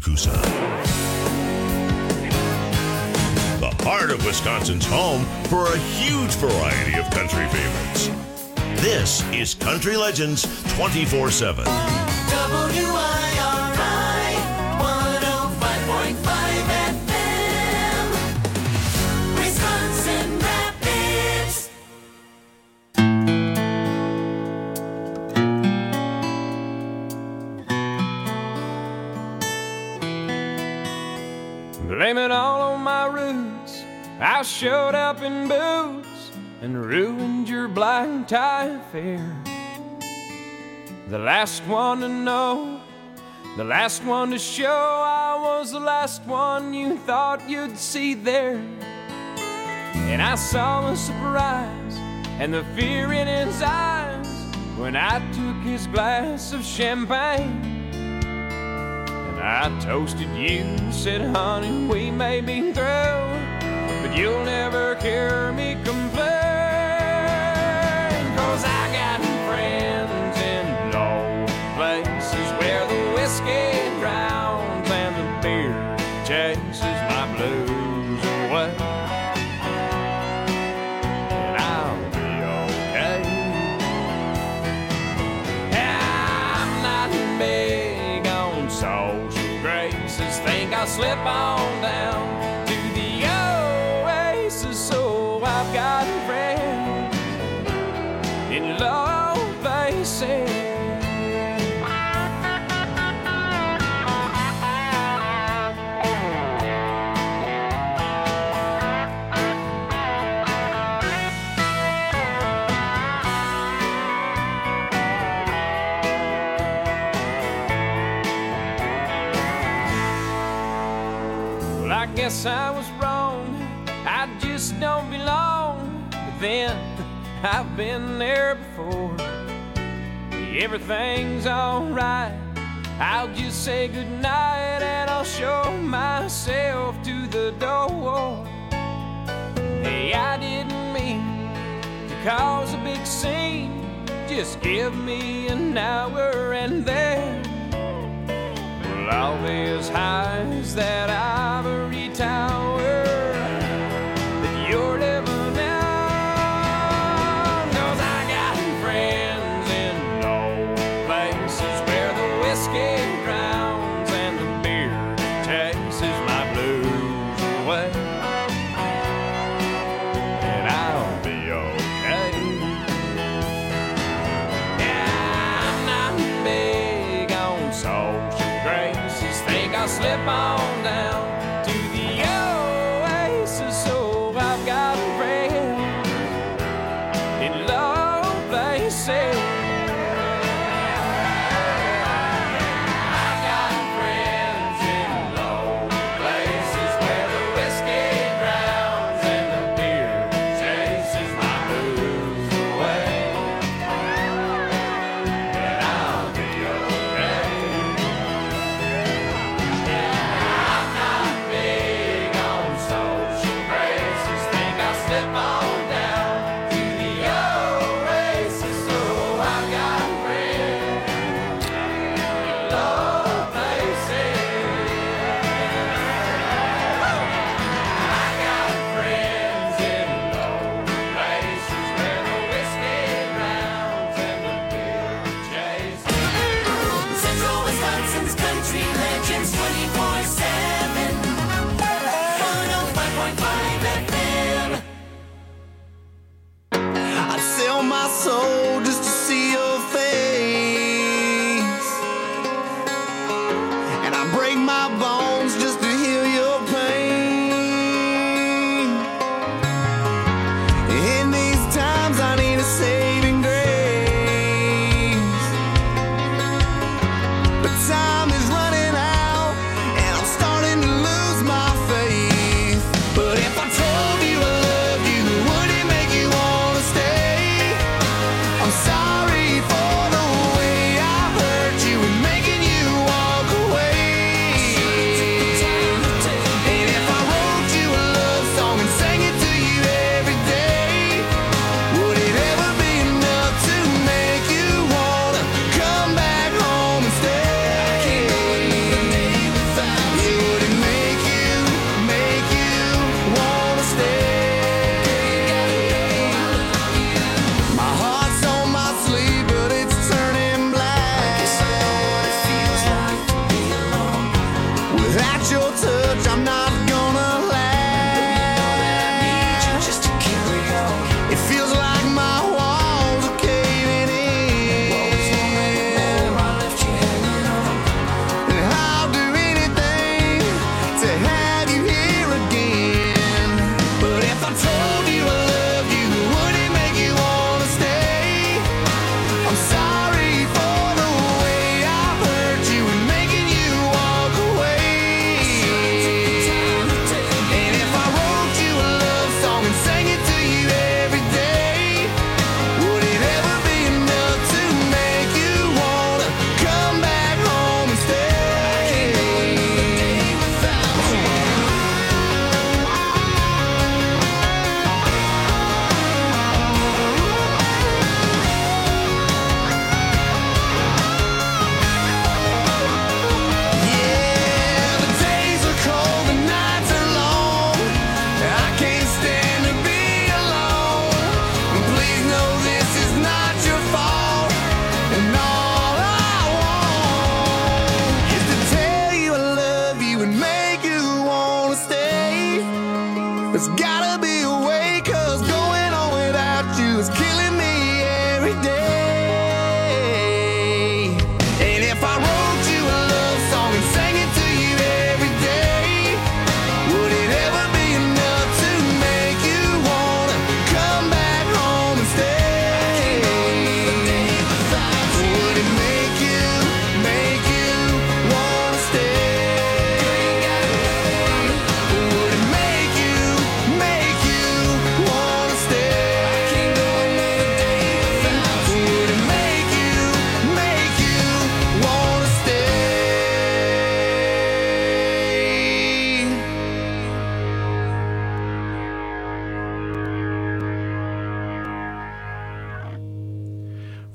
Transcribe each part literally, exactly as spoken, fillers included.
Coosa. The heart of Wisconsin's home for a huge variety of country favorites. This is Country Legends twenty-four seven. W I R I one oh five point five F M, Wisconsin Rapids. Blame it all on my roots. I showed up in boots and ruined your black tie affair. The last one to know, the last one to show, I was the last one you thought you'd see there. And I saw the surprise and the fear in his eyes when I took his glass of champagne. And I toasted you, said, honey, we may be through, but you'll never hear me complain. 'Cause I got friends in low places where the whiskey drowns and the beer chases my blues away. And I'll be okay. I'm not big on social graces. Think I'll slip on down to the Oasis. So I've got friends in low places. Well, I guess I was wrong. I just don't belong. But then I've been there before. Everything's alright. I'll just say goodnight and I'll show myself to the door. Hey, I didn't mean to cause a big scene. Just give me an hour and then we'll all be as high as that ivory tower that you're living in. Drowns and the beer chases my blues away. And I'll be okay. Yeah, I'm not big on social graces. Think I'll slip on down to the Oasis. So I've got friends in low places.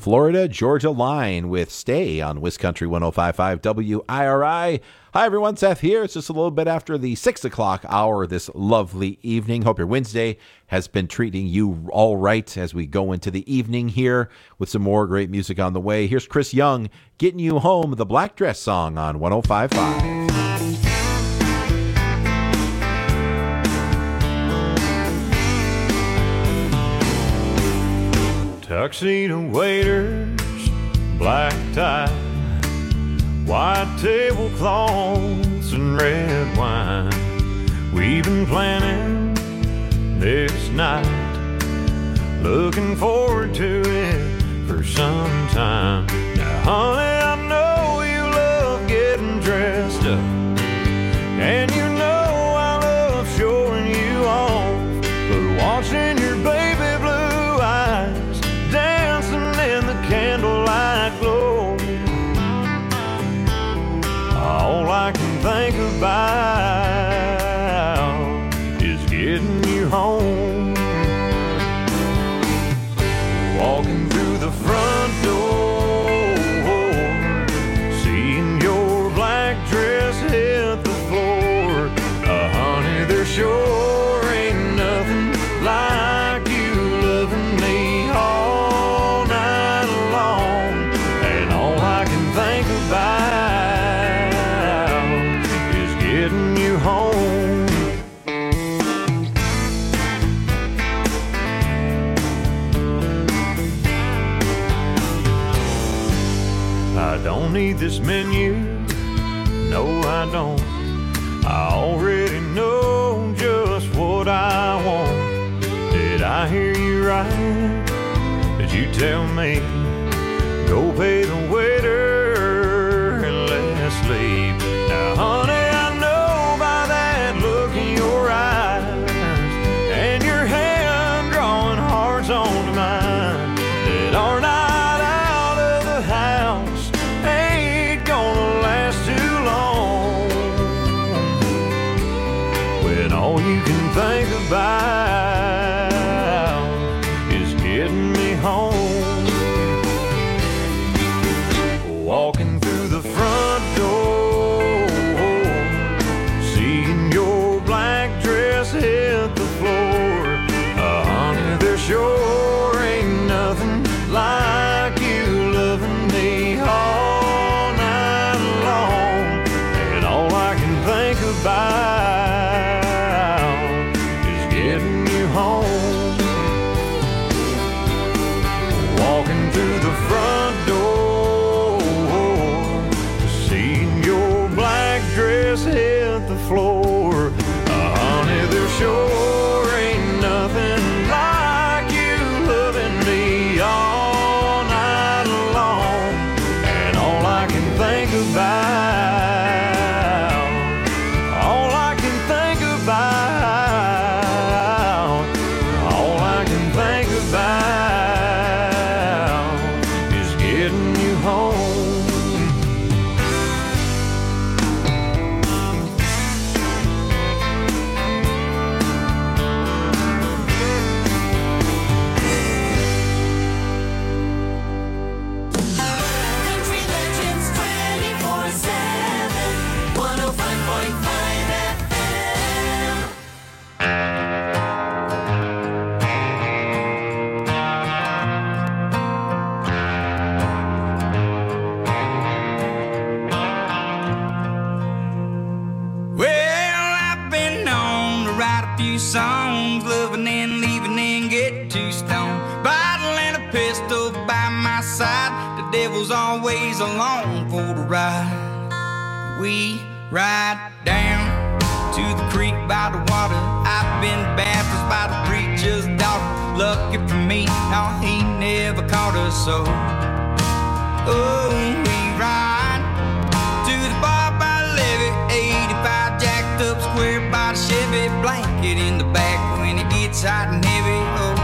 Florida Georgia Line with Stay on Wiz Country one oh five point five W I R I. Hi, everyone. Seth here. It's just a little bit after the six o'clock hour this lovely evening. Hope your Wednesday has been treating you all right as we go into the evening here with some more great music on the way. Here's Chris Young, Getting You Home, the Black Dress Song on one oh five point five. Tuxedo waiters, black tie, white tablecloths and red wine. We've been planning this night, looking forward to it for some time. Now, honey, I know you love getting dressed up, and you know I love showing you off, but watching your baby blue eyes dancing in the candlelight glow, all I can think about is getting you home. Walking through the front door, seeing your black dress hit the floor. Uh, honey, there sure ain't nothing like you loving me all night long. And all I can think about is getting you home. I don't need this menu, no I don't. I already know just what I want. Did I hear you right? Did you tell me go pay the waiter and let's leave? Now honey, I know by that look in your eyes and your hand drawing hearts onto mine that our night out of the house ain't gonna last too long, when all you can think about is getting me home. Walking through the front door, seeing your black dress hit the floor. Uh, honey, there sure ain't nothing like you loving me all night long. And all I can think about is getting you home. Walking through the front door, seeing your black dress hit the floor. Uh, honey, there sure ain't nothing like you loving me all night long. And all I can think about, all I can think about, all I can think about is getting you home. Country Legends twenty-four seven, one oh five point five F M. Well, I've been known to write a few songs, loving and leaving and get too stoned. Bottle and a pistol by my side, the devil's always along for the ride. We ride down to the creek by the water. I've been baptized by the preacher's daughter. Lucky for me, no, he never caught us so. Oh, we ride to the bar by the levee, eighty-five jacked up square by the Chevy, blanket in the back when it gets hot and heavy. Oh,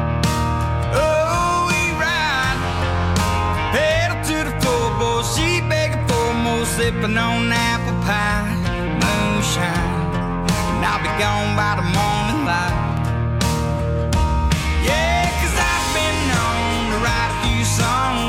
oh, we ride, pedal to the floor, boy, she begging for more, sipping on apple pie, moonshine, and I'll be gone by the morning light. Yeah, 'cause I've been known to write a few songs,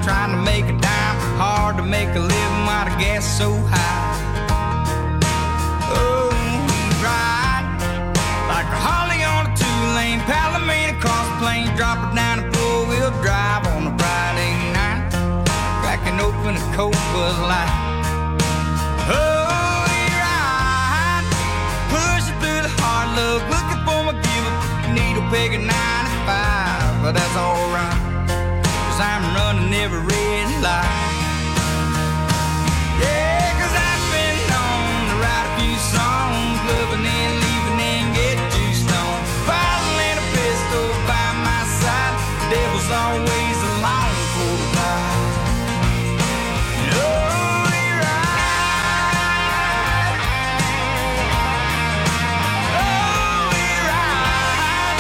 trying to make a dime. Hard to make a living while the gas is so high. Oh, we ride like a Harley on a two-lane Palomino across the plains, drop it down a four-wheel drive on a Friday night, cracking open a cold Bud Light. Oh, we ride, pushing through the hard luck, looking for my give-up, needle peg at ninety-five, but that's alright, 'cause I'm running every red light. Yeah, 'cause I've been known to write a few songs, loving and leaving and get too stoned, bottle and a pistol by my side, the devil's always along for the ride. Oh, we ride. Oh, we ride.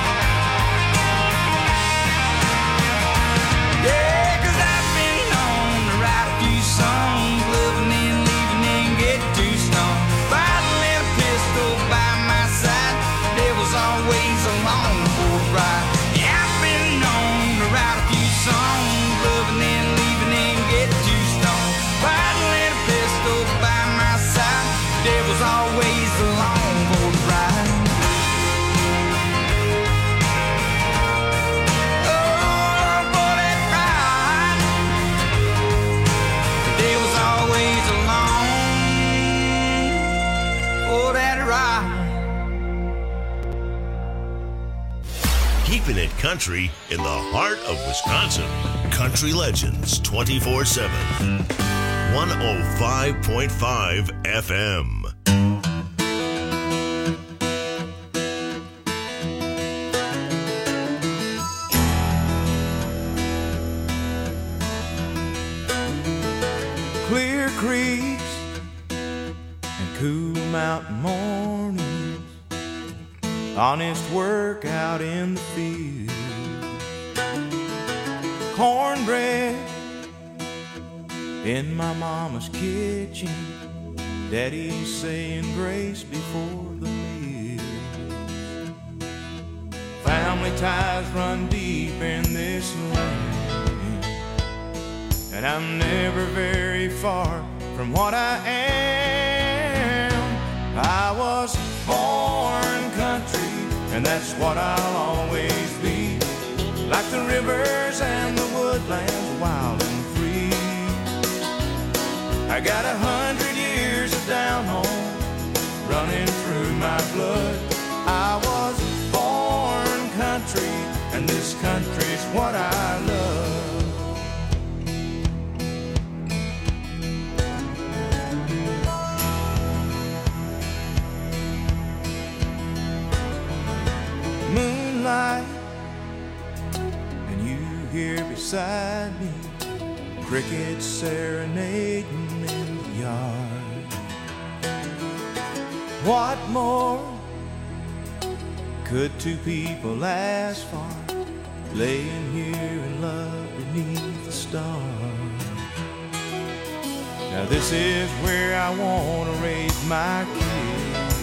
Yeah, 'cause I've been known to write a few songs, loving and leaving and get too stoned, bottle and a pistol by my side, the devil's always along for the ride. Yeah, I've been known to write a few songs, loving and leaving and get too stoned, bottle and a pistol by my side, the devil's always along for the ride. Oh, for that ride, the devil's always along for that ride. Keeping it country in the heart of Wisconsin. Country Legends twenty-four seven. one oh five point five F M. Clear creeks and cool mountain mornings, honest work out in the field, cornbread in my mama's kitchen, daddy's saying grace before the meal. Family ties run deep in this land, and I'm never very far from what I am. I was born country, and that's what I'll always be, like the rivers and the woodlands, wild and free. I got a hundred years of down home running through my blood. I was born country, and this country's what I love. Moonlight, and you here beside me, crickets serenading in the yard. What more could two people ask for, laying here in love beneath the stars? Now this is where I want to raise my kids,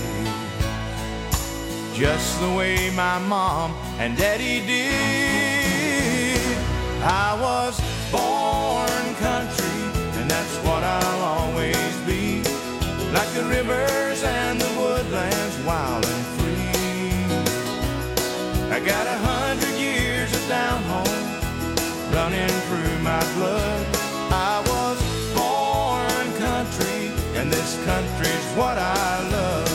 just the way my mom and daddy did. I was born country, and that's what I'll always be, like the rivers and the woodlands, wild and free. I got a hundred years of down home running through my blood. I was born country, and this country's what I love.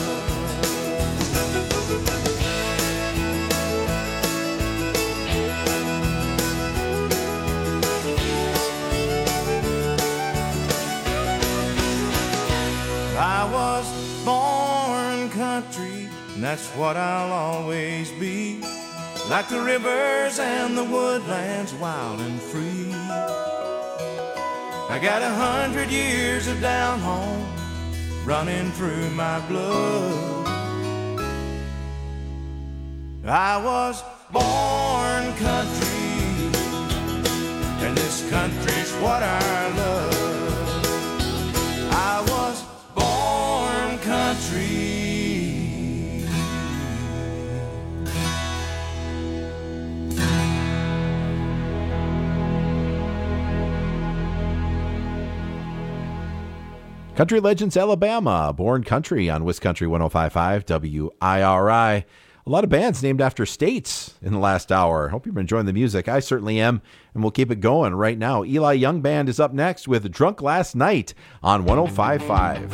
I was born country, and that's what I'll always be, like the rivers and the woodlands, wild and free. I got a hundred years of down home running through my blood. I was born country, and this country's what I love. I was born country. Country Legends Alabama, Born Country on Wiz Country one oh five point five W I R I. A lot of bands named after states in the last hour. Hope you've been enjoying the music. I certainly am, and we'll keep it going right now. Eli Young Band is up next with Drunk Last Night on one oh five point five.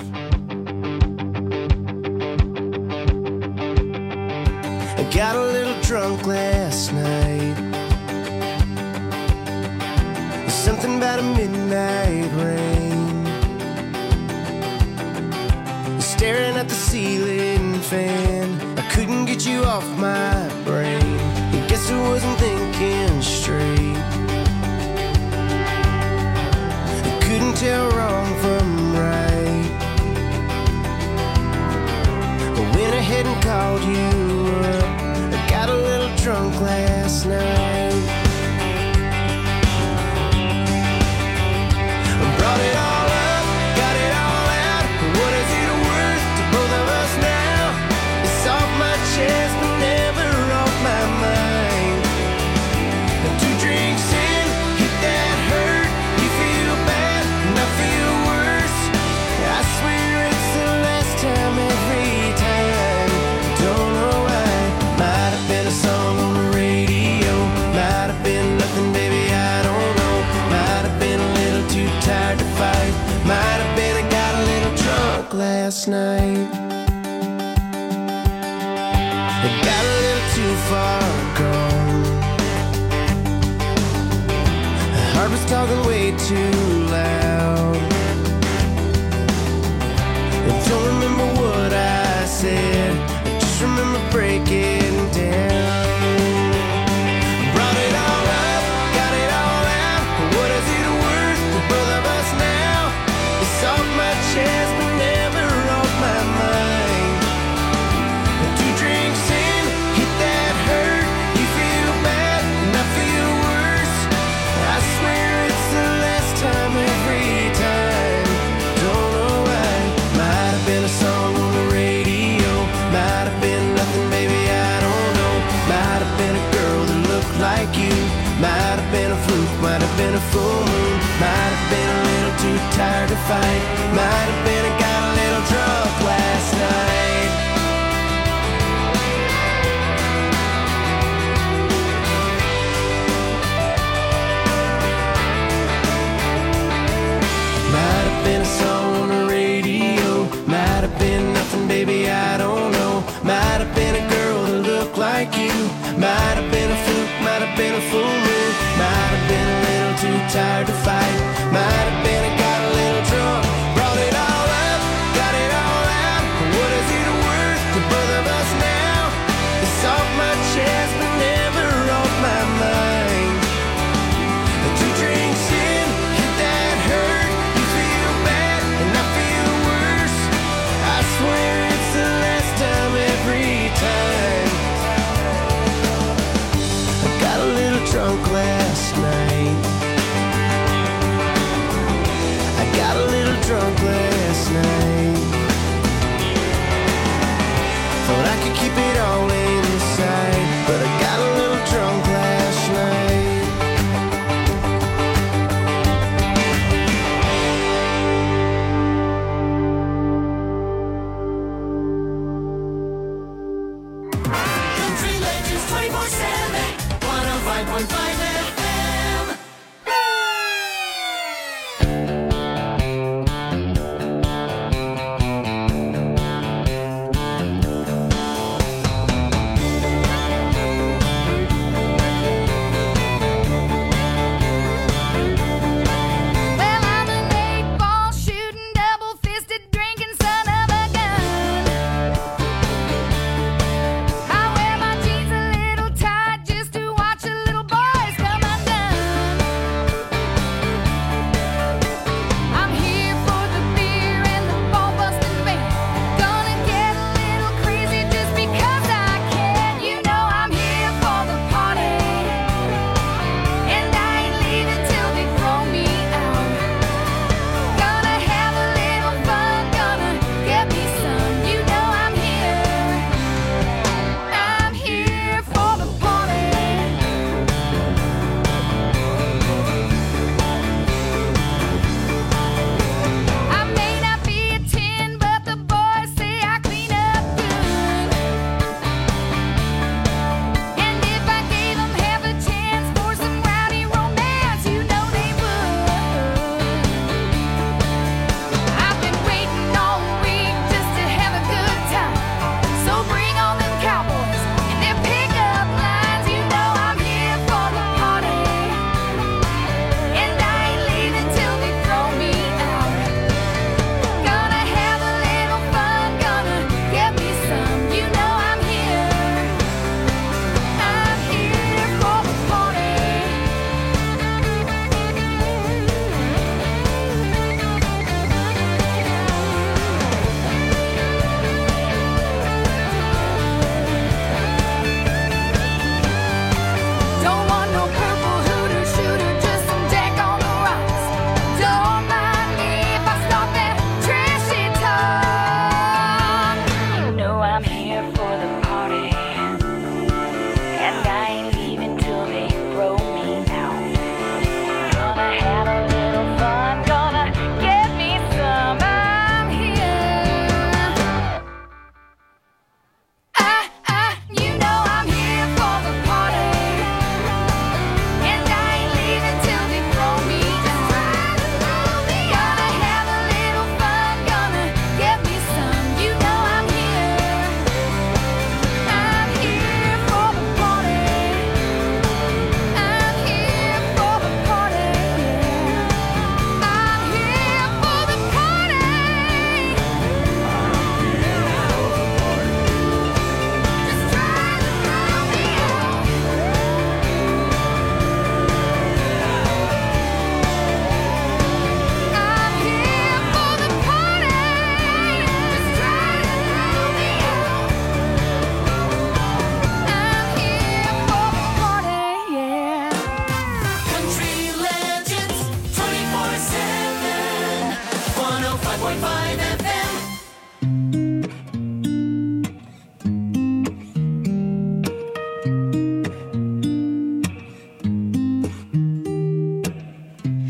I got a little drunk last night. Something about a midnight rain, staring at the ceiling fan. I couldn't get you off my brain. I guess I wasn't thinking straight. I couldn't tell wrong from right. I went ahead and called you up. I got a little drunk last night. Brought it all up, got it all out. What is it worth to both of us now? It's off my chest, but never off my mind. Two drinks in, hit that hurt. You feel bad, and I feel worse. I swear it's the last time every time. Don't know why. Might have been a song on the radio. Might have been nothing, baby, I don't know. Might have been a little too tired to fight. Might have been I got a little drunk last night. I got a little too far gone. My heart was talking way too loud. I don't remember what I said. I just remember breaking down. Brought it all up, got it all out. What is it worth to both of us now? It's off my chest, but never off my mind. Two drinks in, hit that hurt. You feel bad, and I feel worse. I swear it's the last time every time. Don't know why. Might have been a song on the radio. Might have been nothing, baby, I don't know. Might have been a girl that looked like you. Might have been a fluke, might have been a full moon. Might have been a little too tired to fight. Might have been I got a little drunk last night. Might have been a song on the radio. Might have been nothing, baby, I don't know. Might have been a girl that looked like you. Might have been a fluke, might have been a full moon. Might have been a little too tired to fight. Might have been I got a little drunk. Brought it all up, got it all out. What is it worth to both of us now? It's off my chest, but never off my mind. Two drinks in, hit that hurt. You feel bad, and I feel worse. I swear it's the last time every time. I got a little drunk last night.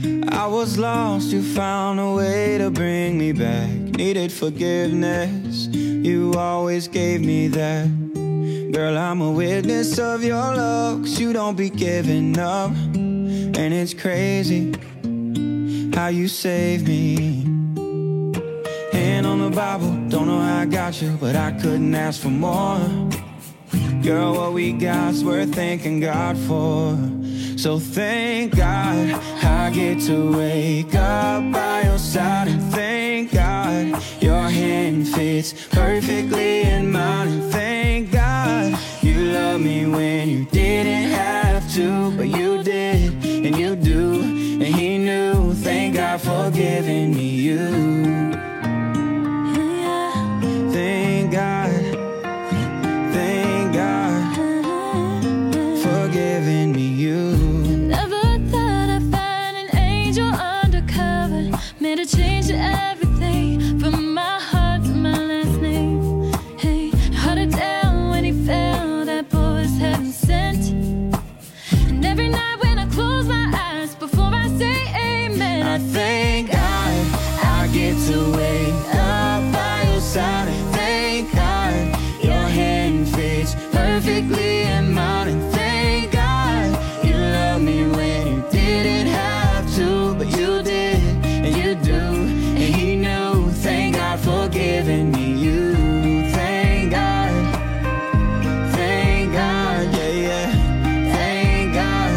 I was lost, you found a way to bring me back. Needed forgiveness, you always gave me that. Girl, I'm a witness of your love, 'cause you don't be giving up. And it's crazy how you saved me. Hand on the Bible, don't know how I got you, but I couldn't ask for more. Girl, what we got's worth thanking God for. So thank God I get to wake up by your side. And thank God your hand fits perfectly in mine. And thank God you love me when you didn't have to, but you did, and you do, and he knew. Thank God for giving me you. Thank God, thank God for giving me you. Never thought I'd find an angel undercover. Made a change to everything, from my heart to my last name. Hey, held it down when he fell, that boy was heaven sent. And every night when I close my eyes, before I say amen, I thank God I get to wake up by your side. And thank God your hand fits perfectly in mine. And thank God you love me when you didn't have to, but you did, and you do, and he knew. Thank God for giving me you. Thank God, thank God, yeah, yeah. Thank God.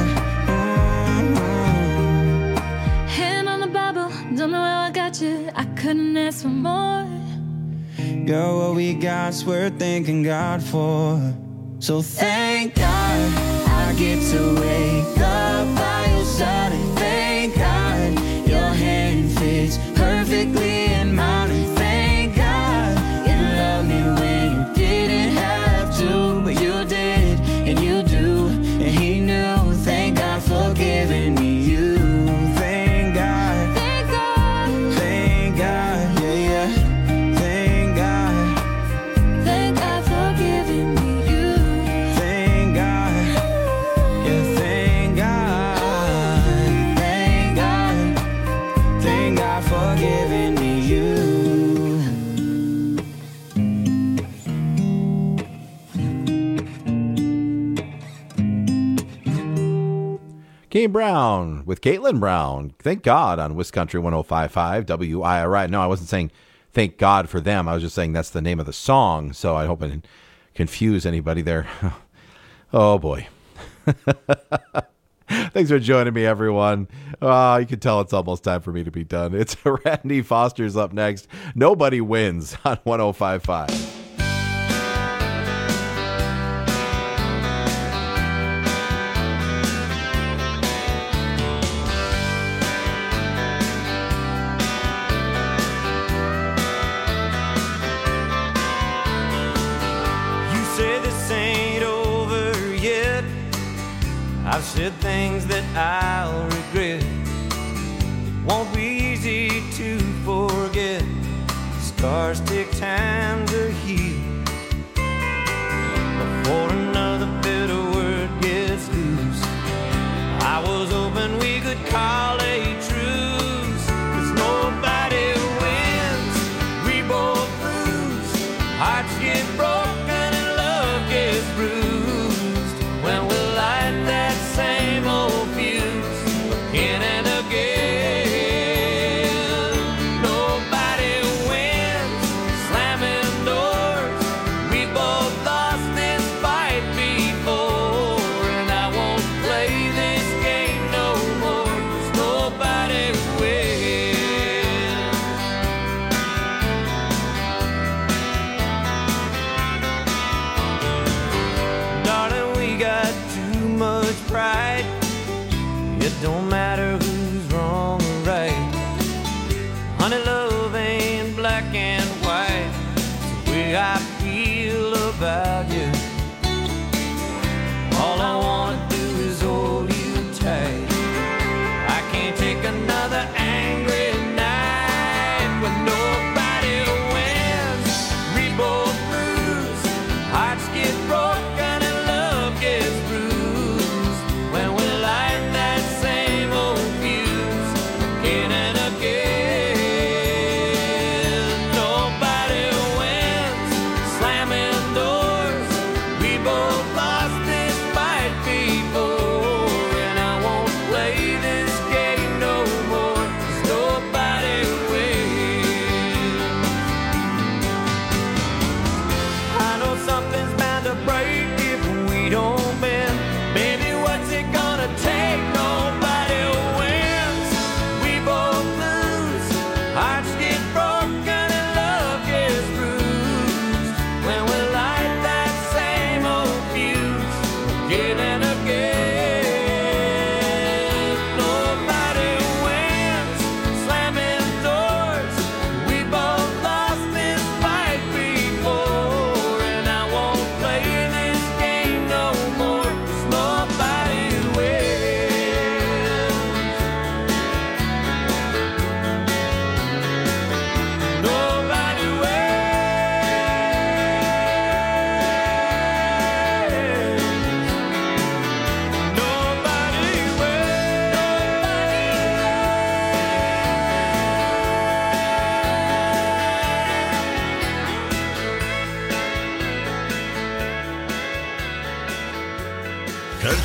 Mm-hmm. hand on the Bible, don't know how I got you, I couldn't ask for more. Girl, what we got's worth thanking God for. So thank God I get to wake up by your side. And thank God your hand fits perfectly in mine. And thank God you love me when you didn't have to, but you did, and you do, and he knew. Thank God for giving me you. Thank God, Thank God, thank God, yeah, yeah. Thank God, thank God for giving me you. thank God, yeah, thank God, thank God, thank God for giving me you. Kane Brown with Caitlin Brown. Thank God on Wisconsin one oh five point five W I R I. No, I wasn't saying thank God for them. I was just saying that's the name of the song. So I hope I didn't confuse anybody there. Oh, boy. Thanks for joining me, everyone. Uh, you can tell it's almost time for me to be done. It's Randy Foster's up next. Nobody wins on one oh five point five. You say this ain't over yet. I've said things that I'll regret. It won't be easy to forget. Scars take time to heal. Before another bitter word gets loose, I was hoping we could call a truce. 'Cause nobody wins, we both lose. Hearts get broken and love gets bruised. When we light that same old fuse again and again. Nobody wins, slamming doors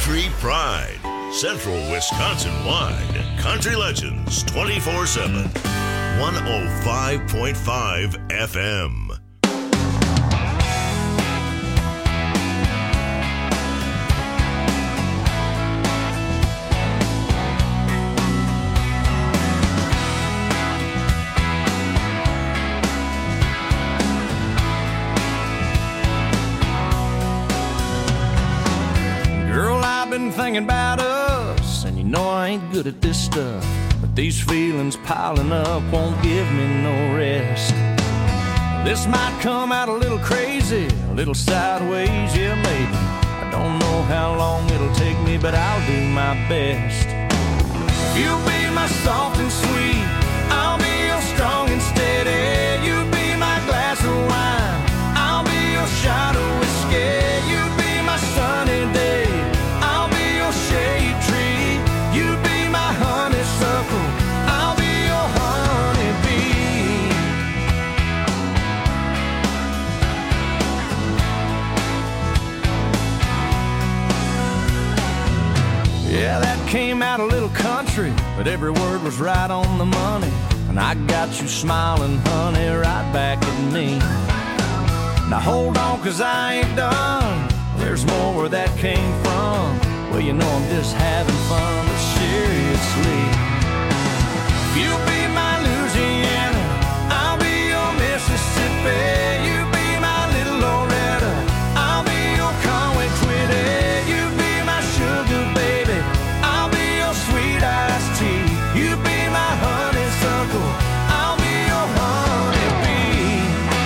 Country Pride. Central Wisconsin-wide. Country Legends twenty-four seven. one oh five point five F M. Been thinking about us, and you know I ain't good at this stuff, but these feelings piling up won't give me no rest. This might come out a little crazy, a little sideways, yeah maybe. I don't know how long it'll take me, but I'll do my best. You'll be my soft and sweet, I'll be your strong and steady. You be my glass of wine, I'll be your shot of whiskey. You be my sunny day, shade tree. You be my honeysuckle, I'll be your honeybee. Yeah, that came out a little country, but every word was right on the money. And I got you smiling, honey, right back at me. Now hold on, cause I ain't done. There's more where that came from. Well, you know I'm just having fun, but seriously. You be my Louisiana, I'll be your Mississippi. You be my little Loretta, I'll be your Conway Twitty. You be my sugar baby, I'll be your sweet iced tea. You be my honeysuckle, I'll be your honeybee.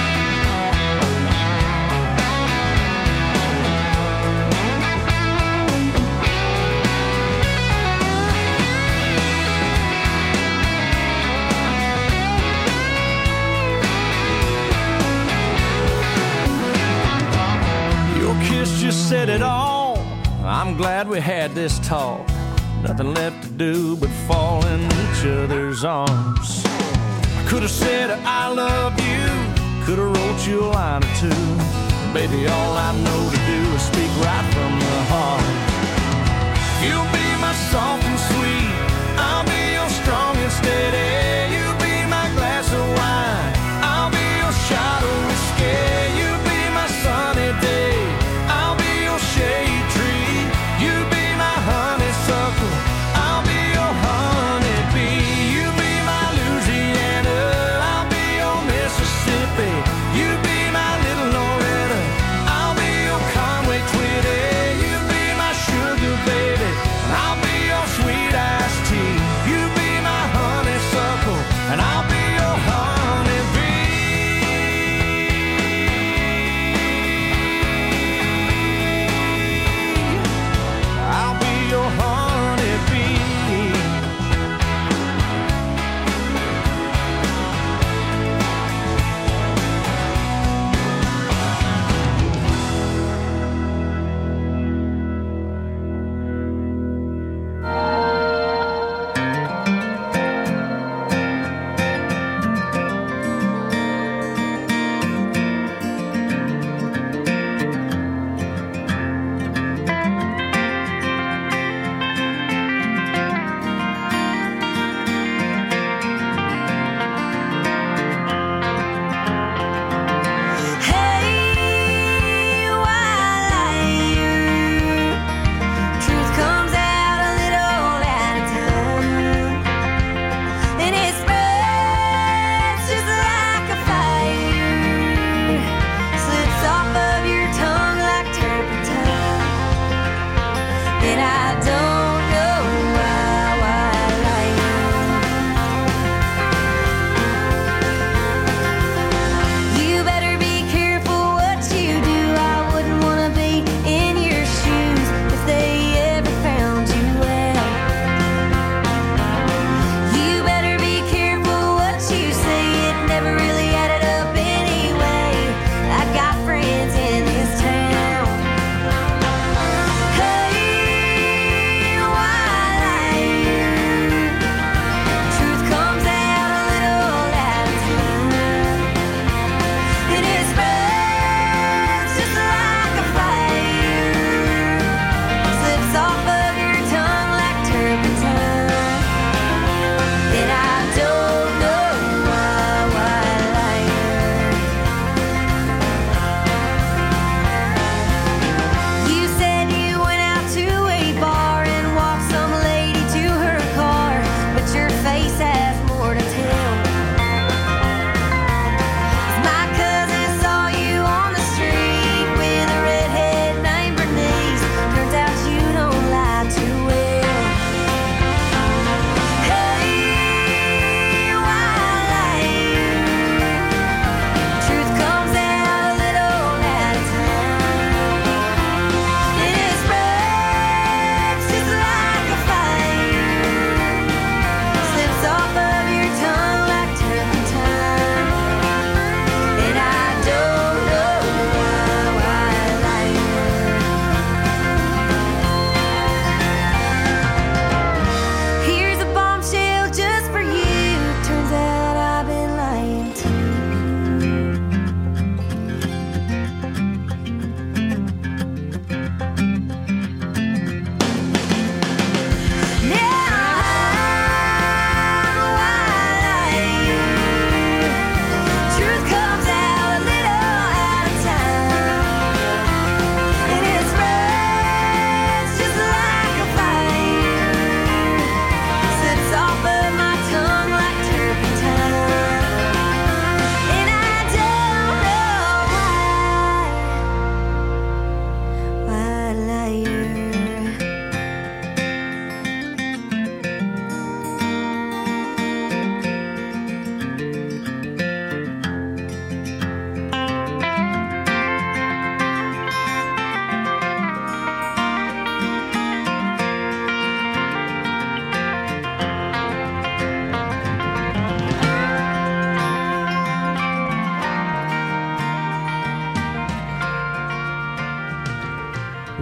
Kiss just said it all. I'm glad we had this talk. Nothing left to do but fall in each other's arms. I could have said I love you, could have wrote you a line or two. Baby, all I know to do is speak right from the heart. You'll be my soft and sweet, I'll be your strong and steady. You be my glass of wine, I'll be your shot of whiskey. You be my sunny day, shade tree. You be my honeysuckle, I'll be your honeybee. You be my Louisiana, I'll be your Mississippi. You be my little Loretta, I'll be your Conway Twitty. You be my sugar baby, I'll be your sweet iced tea. You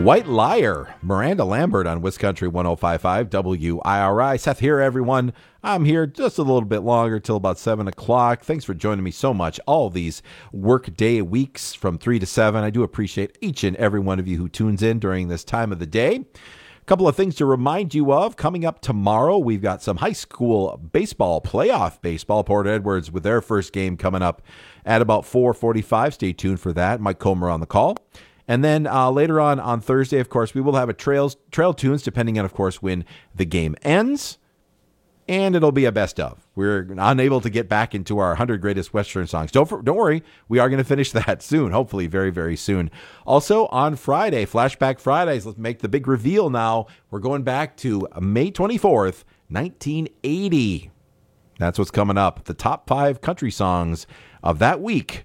White Liar, Miranda Lambert on Wisconsin one oh five point five W I R I. Seth here, everyone. I'm here just a little bit longer till about seven o'clock. Thanks for joining me so much all these work day weeks from three to seven. I do appreciate each and every one of you who tunes in during this time of the day. A couple of things to remind you of. Coming up tomorrow, we've got some high school baseball, playoff baseball. Port Edwards with their first game coming up at about four forty-five. Stay tuned for that. Mike Comer on the call. And then uh, later on on Thursday, of course, we will have a trails trail tunes, depending on, of course, when the game ends. And it'll be a best of. We're unable to get back into our one hundred greatest Western songs. Don't don't worry, we are going to finish that soon, hopefully very, very soon. Also on Friday, Flashback Fridays, let's make the big reveal now. We're going back to May twenty-fourth, nineteen eighty. That's what's coming up. The top five country songs of that week.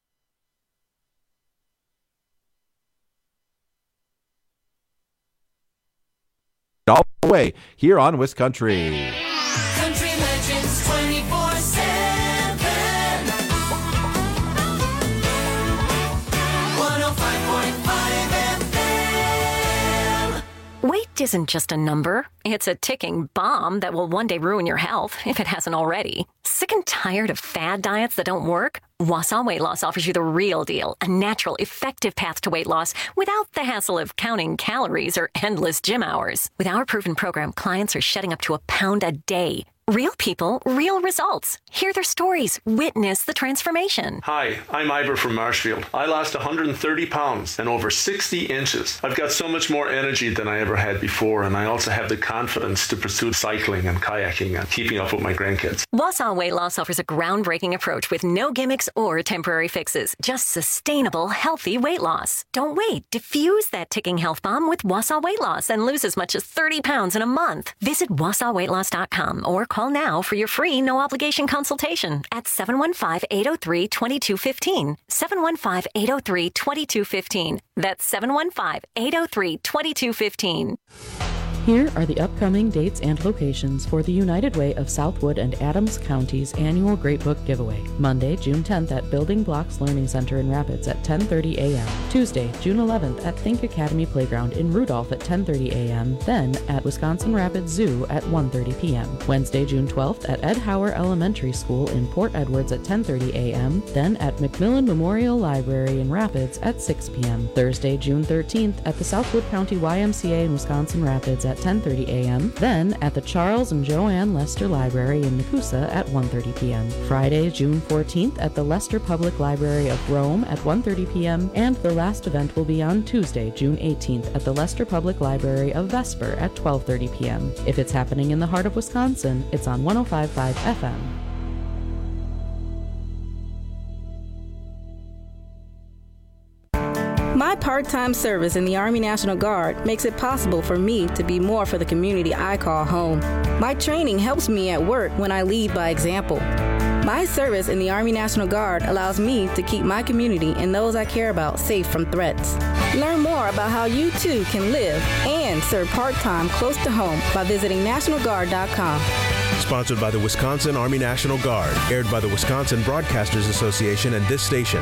All the way here on Wiscountry. Country Legends twenty-four seven. one oh five point five F M. Weight isn't just a number. It's a ticking bomb that will one day ruin your health, if it hasn't already. Sick and tired of fad diets that don't work? Wausau Weight Loss offers you the real deal, a natural, effective path to weight loss without the hassle of counting calories or endless gym hours. With our proven program, clients are shedding up to a pound a day. Real people, real results. Hear their stories. Witness the transformation. Hi, I'm Ivor from Marshfield. I lost one hundred thirty pounds and over sixty inches. I've got so much more energy than I ever had before, and I also have the confidence to pursue cycling and kayaking and keeping up with my grandkids. Wausau Weight Loss offers a groundbreaking approach with no gimmicks or temporary fixes. Just sustainable, healthy weight loss. Don't wait. Diffuse that ticking health bomb with Wausau Weight Loss and lose as much as thirty pounds in a month. Visit wausau weight loss dot com or call Call now for your free no-obligation consultation at seven one five, eight oh three, two two one five. seven one five, eight oh three, two two one five. That's seven one five, eight oh three, two two one five. Here are the upcoming dates and locations for the United Way of Southwood and Adams County's annual Great Book Giveaway. Monday, June tenth at Building Blocks Learning Center in Rapids at ten thirty a.m. Tuesday, June eleventh at Think Academy Playground in Rudolph at ten thirty a.m. Then at Wisconsin Rapids Zoo at one thirty p.m. Wednesday, June twelfth at Ed Hauer Elementary School in Port Edwards at ten thirty a.m. Then at McMillan Memorial Library in Rapids at six p.m. Thursday, June thirteenth at the Southwood County Y M C A in Wisconsin Rapids at ten thirty a.m. Then at the Charles and Joanne Lester Library in Nakusa at one thirty p.m. Friday, June fourteenth at the Lester Public Library of Rome at one thirty p.m. And the last event will be on Tuesday, June eighteenth at the Lester Public Library of Vesper at twelve thirty p.m. If it's happening in the heart of Wisconsin, it's on one oh five point five F M. My part-time service in the Army National Guard makes it possible for me to be more for the community I call home. My training helps me at work when I lead by example. My service in the Army National Guard allows me to keep my community and those I care about safe from threats. Learn more about how you too can live and serve part-time close to home by visiting national guard dot com. Sponsored by the Wisconsin Army National Guard, aired by the Wisconsin Broadcasters Association and this station.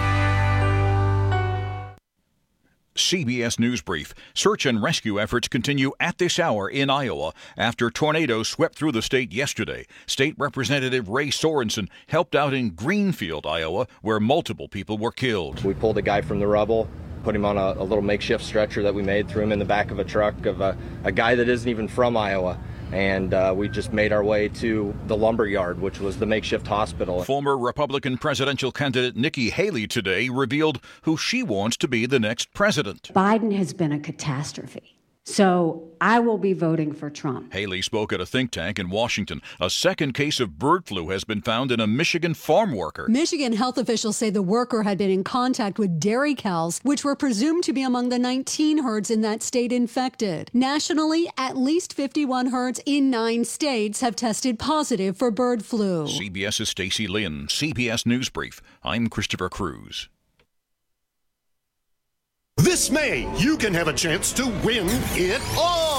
C B S News Brief. Search and rescue efforts continue at this hour in Iowa after tornadoes swept through the state yesterday. State Representative Ray Sorensen helped out in Greenfield, Iowa, where multiple people were killed. We pulled a guy from the rubble, put him on a, a little makeshift stretcher that we made, threw him in the back of a truck of a, a guy that isn't even from Iowa. And uh, we just made our way to the lumber yard, which was the makeshift hospital. Former Republican presidential candidate Nikki Haley today revealed who she wants to be the next president. Biden has been a catastrophe. So I will be voting for Trump. Haley spoke at a think tank in Washington. A second case of bird flu has been found in a Michigan farm worker. Michigan health officials say the worker had been in contact with dairy cows, which were presumed to be among the nineteen herds in that state infected. Nationally, at least fifty-one herds in nine states have tested positive for bird flu. CBS's Stacy Lynn, C B S News Brief. I'm Christopher Cruz. This May, you can have a chance to win it all.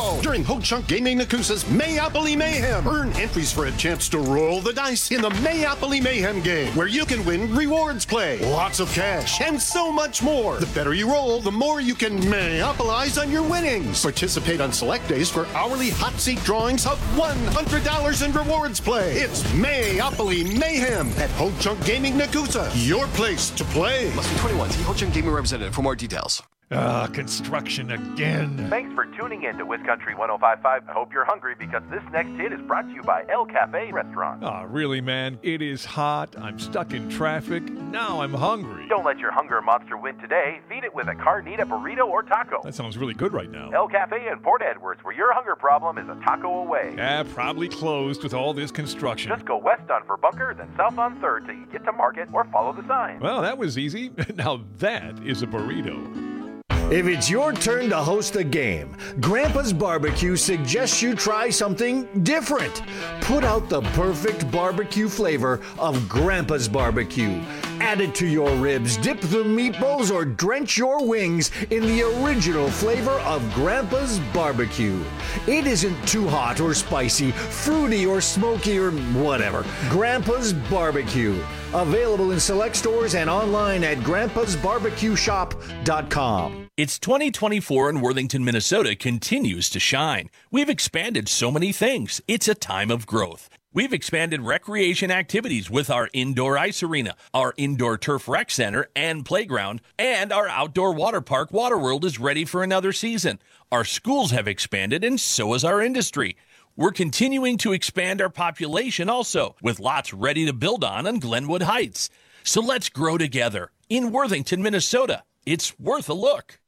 all during Ho Chunk Gaming Nakusa's Mayopoly Mayhem. Earn entries for a chance to roll the dice in the Mayopoly Mayhem game, where you can win rewards play, lots of cash, and so much more. The better you roll, the more you can Mayopolize on your winnings. Participate on select days for hourly hot seat drawings of one hundred dollars in rewards play. It's Mayopoly Mayhem at Ho Chunk Gaming Nakusa, your place to play. Must be twenty-one. See Ho Chunk Gaming representative for more details. Ah, construction again. Thanks for tuning in to WisCountry one oh five point five. I hope you're hungry because this next hit is brought to you by El Cafe Restaurant. Ah, really, man? It is hot. I'm stuck in traffic. Now I'm hungry. Don't let your hunger monster win today. Feed it with a carnita burrito or taco. That sounds really good right now. El Cafe in Port Edwards, where your hunger problem is a taco away. Yeah, probably closed with all this construction. Just go west on Verbunker, then south on third till you get to Market, or follow the sign. Well, that was easy. Now that is a burrito. If it's your turn to host a game, Grandpa's Barbecue suggests you try something different. Put out the perfect barbecue flavor of Grandpa's Barbecue. Add it to your ribs, dip the meatballs, or drench your wings in the original flavor of Grandpa's Barbecue. It isn't too hot or spicy, fruity or smoky or whatever. Grandpa's Barbecue. Available in select stores and online at grandpas barbecue shop dot com. It's twenty twenty-four and Worthington, Minnesota continues to shine. We've expanded so many things. It's a time of growth. We've expanded recreation activities with our indoor ice arena, our indoor turf rec center and playground, and our outdoor water park, Waterworld, is ready for another season. Our schools have expanded, and so has our industry. We're continuing to expand our population also, with lots ready to build on in Glenwood Heights. So let's grow together in Worthington, Minnesota. It's worth a look.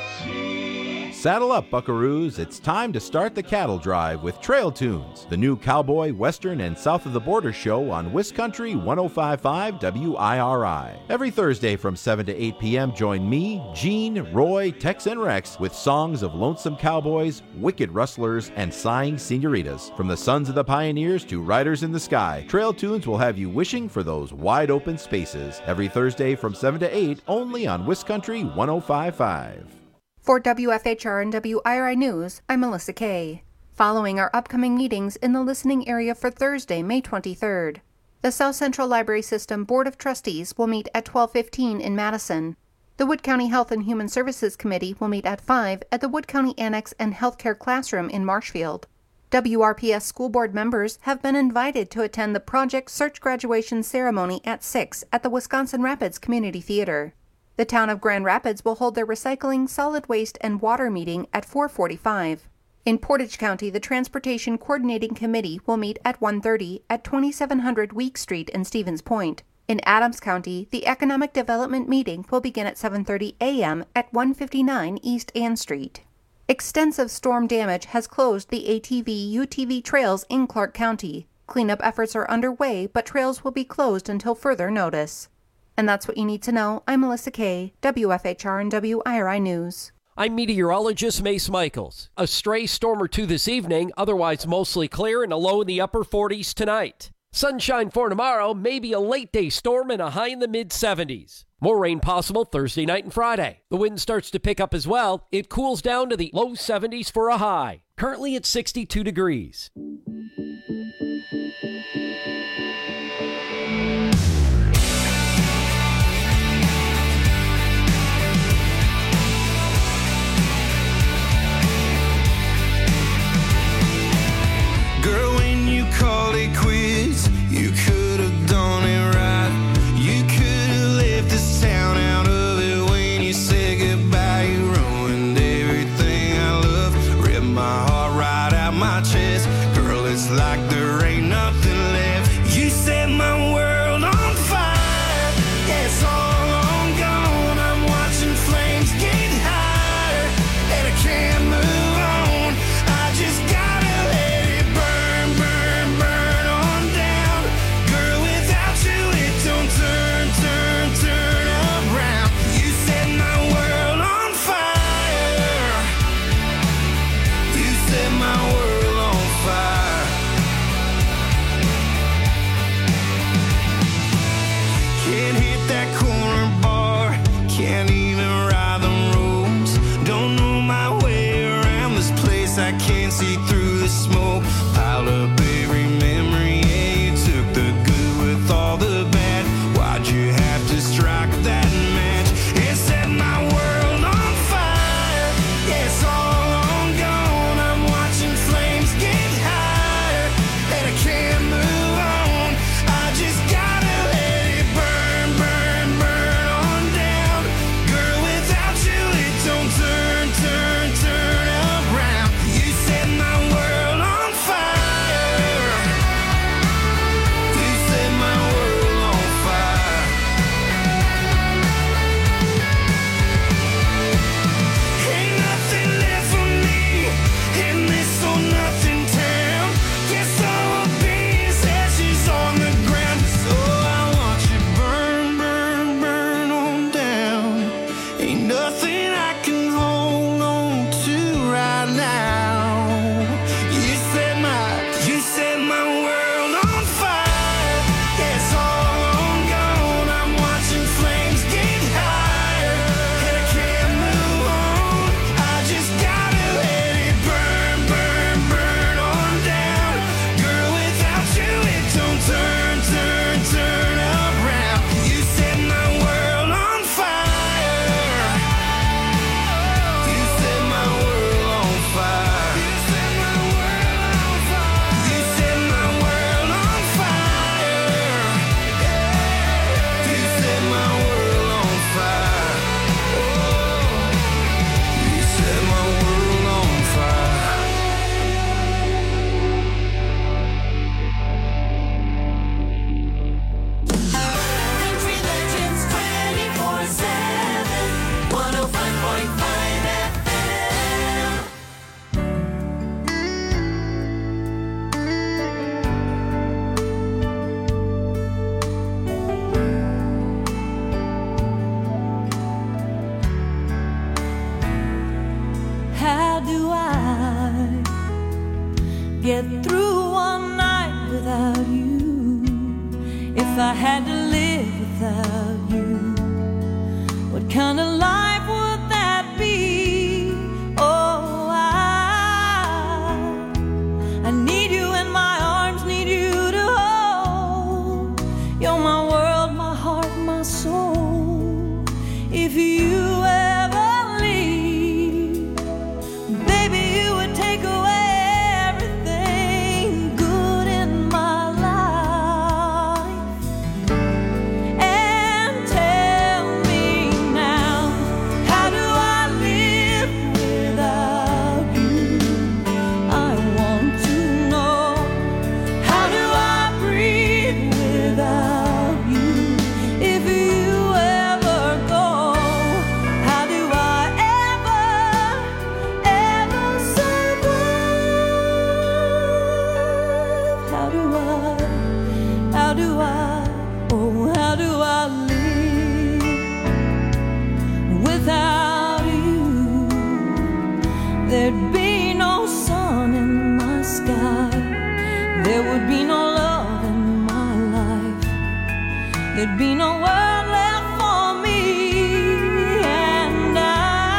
Saddle up, buckaroos. It's time to start the cattle drive with Trail Tunes, the new cowboy, western, and south of the border show on WisCountry one oh five point five W I R I. Every Thursday from seven to eight p.m., join me, Gene, Roy, Tex, and Rex with songs of lonesome cowboys, wicked rustlers, and sighing senoritas. From the sons of the pioneers to riders in the sky, Trail Tunes will have you wishing for those wide open spaces. Every Thursday from seven to eight, only on WisCountry one oh five point five. For W F H R and W I R I News, I'm Melissa Kay. Following our upcoming meetings in the listening area for Thursday, May twenty-third, the South Central Library System Board of Trustees will meet at twelve fifteen in Madison. The Wood County Health and Human Services Committee will meet at five at the Wood County Annex and Healthcare Classroom in Marshfield. W R P S school board members have been invited to attend the Project Search graduation ceremony at six at the Wisconsin Rapids Community Theater. The town of Grand Rapids will hold their recycling, solid waste, and water meeting at four forty-five. In Portage County, the Transportation Coordinating Committee will meet at one thirty at twenty-seven hundred Week Street in Stevens Point. In Adams County, the Economic Development meeting will begin at seven thirty a.m. at one fifty-nine East Ann Street. Extensive storm damage has closed the A T V U T V trails in Clark County. Cleanup efforts are underway, but trails will be closed until further notice. And that's what you need to know. I'm Melissa Kay, W F H R and W I R I News. I'm meteorologist Mace Michaels. A stray storm or two this evening, otherwise mostly clear and a low in the upper forties tonight. Sunshine for tomorrow, maybe a late day storm and a high in the mid seventies. More rain possible Thursday night and Friday. The wind starts to pick up as well. It cools down to the low seventies for a high. Currently at sixty-two degrees. Girl, when you called it quits, you could have done it right. You could have left this town out of it when you said goodbye. You ruined everything I love, ripped my heart right out my chest. Girl, it's like there ain't nothing left. If I had to live without you, what kind of life would that be? Oh, I, I need you in my arms, need you to hold. You're my world, my heart, my soul. If you ever leave, baby, you would take away everything good in my life. And tell me now, how do I live without you? I want to know, how do I breathe without you? If you ever go, how do I ever, ever survive? How do I, how do I, oh, how do I live without you? There'd be no sun in my sky, there would be no love in my life, there'd be no world left for me. And I,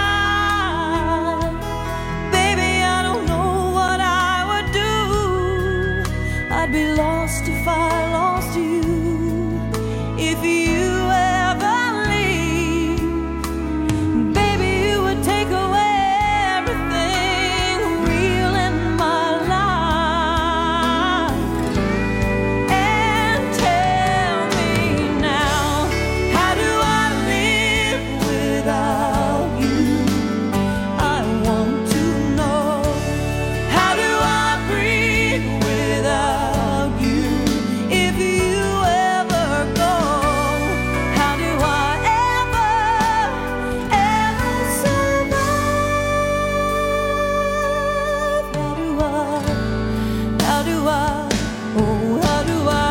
baby, I don't know what I would do. I'd be lost if I lost you. If you ever leave, baby, you would take away everything real in my life. And tell me now, how do I live without you? I want to know, how do I breathe without you? If you ever go, how do I ever, ever survive? How do I, how do I, oh, how do I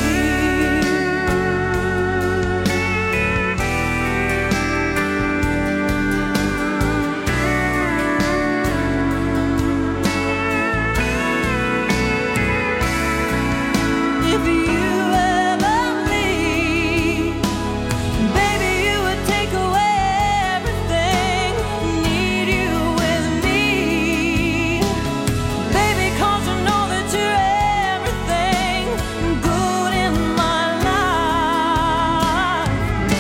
If you ever leave, baby, you would take away everything. Need you with me, baby, 'cause I know that you're everything good in my life.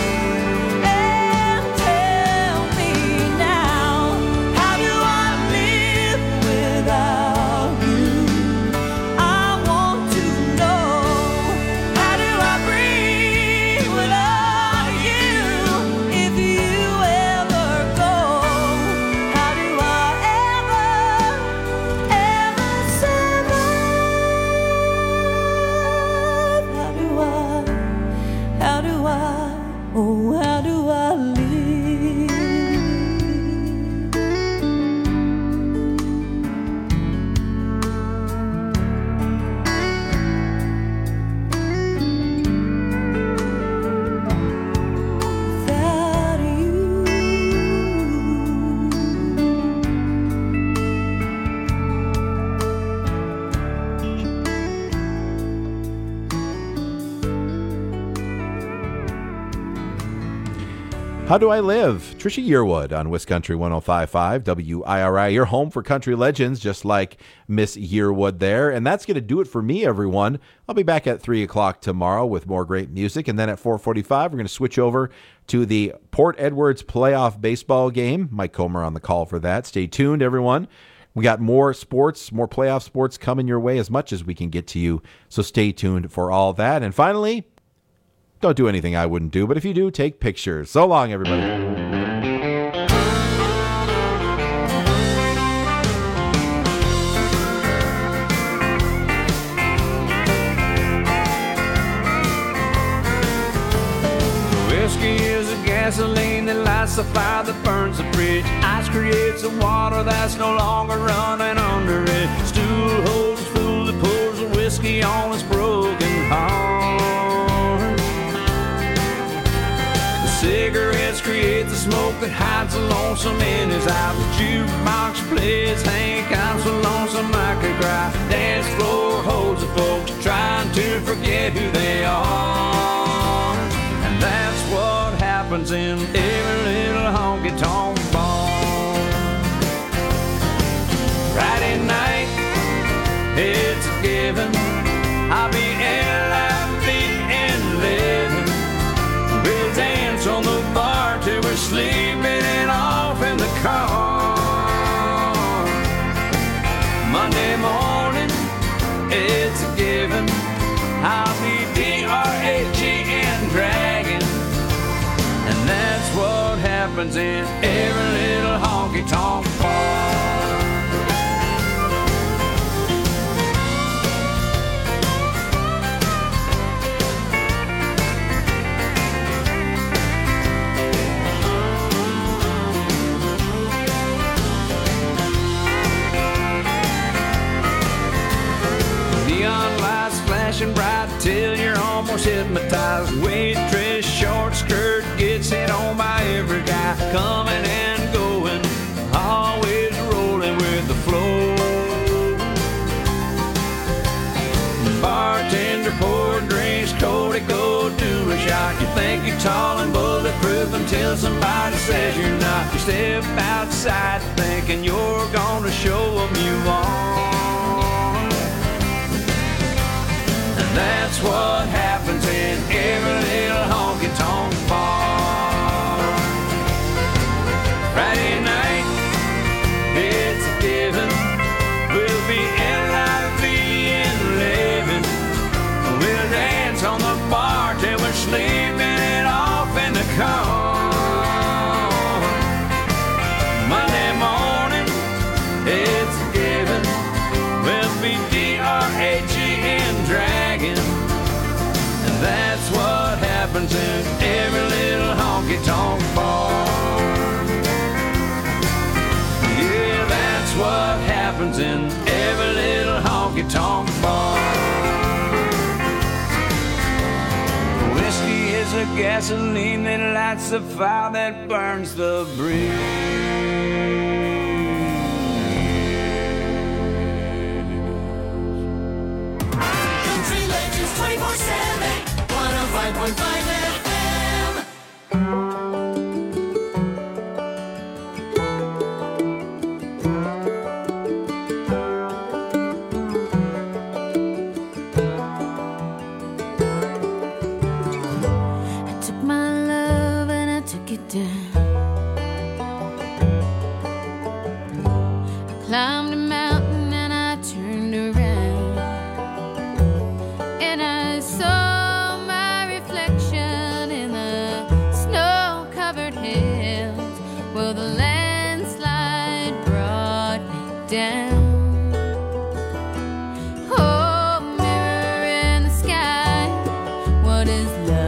And tell me now, how do I live without you? I want to know, how do I breathe without you? If you ever go, how do I ever, ever survive? How do I, how do I, oh, how do I live? Without you. How Do I Live? Trisha Yearwood on Wiscountry one oh five point five W I R I, your home for country legends, just like Miss Yearwood there. And that's going to do it for me, everyone. I'll be back at three o'clock tomorrow with more great music. And then at four forty-five, we're going to switch over to the Port Edwards playoff baseball game. Mike Comer on the call for that. Stay tuned, everyone. We got more sports, more playoff sports coming your way as much as we can get to you. So stay tuned for all that. And finally, don't do anything I wouldn't do, but if you do, take pictures. So long, everybody. Whiskey is a gasoline that lights the fire that burns the bridge. Ice creates the water that's no longer running under it. Stool holds the fool that pours the whiskey on its broken heart. The cigarettes create the smoke that hides the lonesome in his eye. The jukebox plays Hank, I'm so lonesome I could cry. Dance floor holds the folks trying to forget who they are. I'll be D R A G N dragging. And that's what happens in every little honky-tonk bar. Neon lights flashing bright till you're almost hypnotized. Waitress short skirt gets hit on by every guy. Coming and going, always rolling with the flow. Bartender pour drinks, Cody, go do a shot. You think you're tall and bulletproof until somebody says you're not. You step outside thinking you're gonna show them you are. That's what happens in every little honky-tonk bar. Friday night, it's a given. We'll be L I V and living. We'll dance on the bar till we're sleeping it off in the car. Monday morning, it's a given. We'll be D R A G N dragging. And that's what happens in every little honky-tonk bar. Yeah, that's what happens in every little honky-tonk bar. Whiskey is a gasoline that lights the fire that burns the breeze. twenty-four seven, one oh five point five F M. I took my love and I took it down. I climbed a mountain and I turned around. And I saw my reflection in the snow-covered hills. Well, the landslide brought me down. Oh, mirror in the sky, what is love?